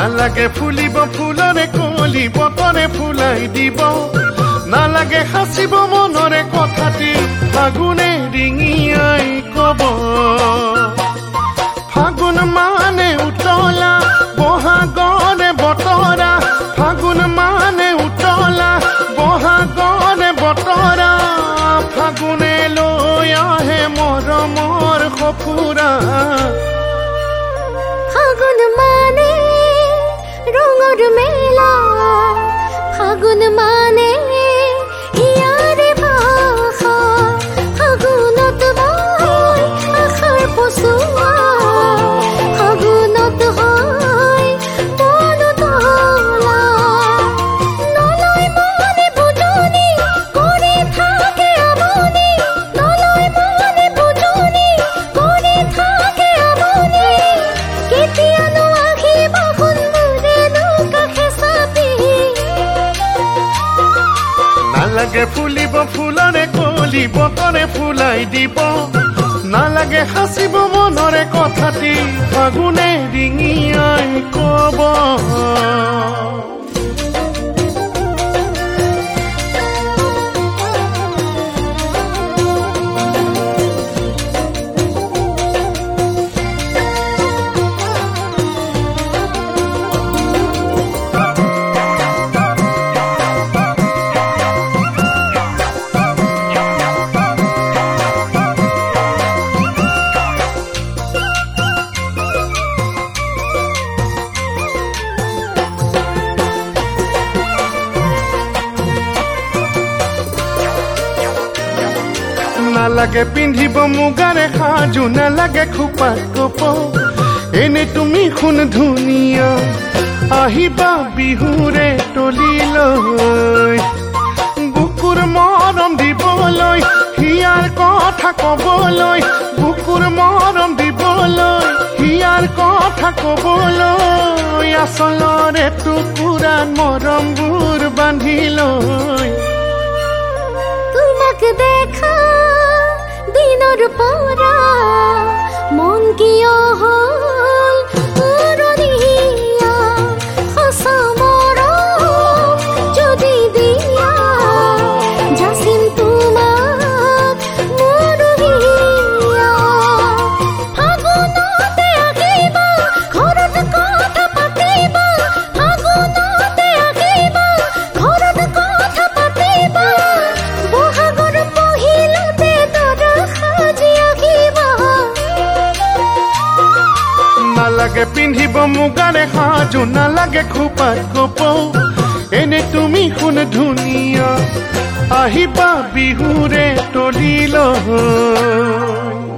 নালাগে ফুলিব ফুলৰে কলি বতৰে ফুলাই দিব নালাগে হাসিব মনৰে কথাটি ফাগুনে ৰিঙিয়াই কব ফাগুন মানে উতলা বহাগৰে বতৰা ফাগুন মানে উতলা বহাগৰে বতৰা ফাগুনে লৈ আহে মৰমৰ সফুৰা ফাগুন মানে ৰঙৰ মেলা ফাগুন মানে ইয়াৰে ভাষা ফাগুনত বয় আশাৰ পচোৱা ফাগুনত হয় মন তলা নলয় মনে বুজনি কৰি থাকে আমনি নলয় মনে বুজনি কৰি থাকে আমনি কেতিয়ানো আহিব সুন্দৰেনো কাষে চাপি নালাগে ফুলিব ফুলৰে কলি বতৰে ফুলাই দিব নালাগে হাসিব মনৰে কথাটি ফাগুনে ৰিঙিয়াই কব নালাগে পিন্ধিব মুগাৰে সাজু নালাগে খোপাত কপ এনে তুমি শুন ধুনীয়া আহিবা বিহুৰে তলিলৈ বুকুৰ মৰম দিবলৈ হিয়াৰ কথা কবলৈ বুকুৰ মৰম দিবলৈ হিয়াৰ কথা কবলৈ আচলৰে টুকুৰাত মৰমবোৰ বান্ধি লৈ তোমাক দেখা দিনৰ পৰা মন কিয় হ'ল উৰণীয়া সঁচা মৰম যদি দিয়া যাচিম তোমাক মৰমীয়া ফাগুনতে আহিবা ঘৰত কথা পাতিবা ফাগুনতে আহিবা ঘৰত কথা পাতিবা বহাগৰ পহিলাতে নালাগে পিন্ধিব মুগাৰে সাজু নালাগে খোপাত কপ এনে তুমি শুন ধুনীয়া আহিবা বিহুৰে তলিলৈ